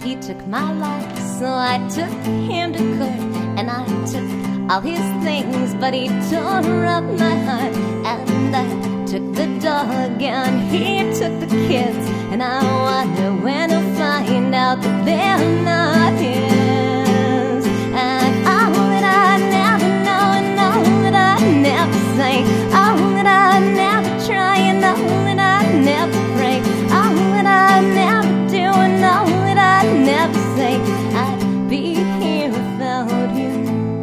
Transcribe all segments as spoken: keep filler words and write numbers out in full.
He took my life, so I took him to court, and I took all his things, but he tore up my heart. And I took the dog, and he took the kids, and I wonder when he'll find out that they're not his. And all that I never know, and all that I never say, all that I never try, and all that I never pray, all that I never do, and all that I never say, I'd be here without you.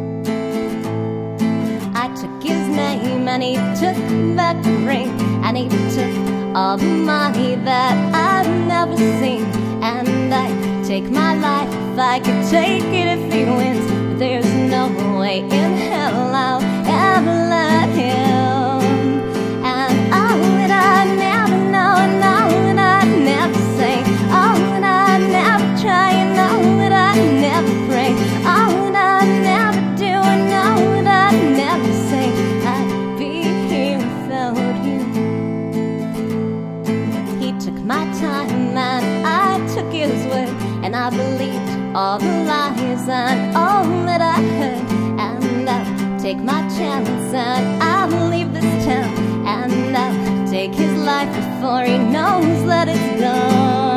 I took his name, and he took back the ring, and he took all the money that I've never seen. And I'd take my life if I could take it if he wins, but there's no way in hell I'll ever let him. And all that I never know, and all that I never say, all that I never try, and all that I never pray, all that I never do, and all that I never say, I'd be here without you. He took my time, and I took his word, and I believed all the lies and all that I heard. And I'll take my chance, and I'll leave this town, and I'll take his life before he knows that it's gone.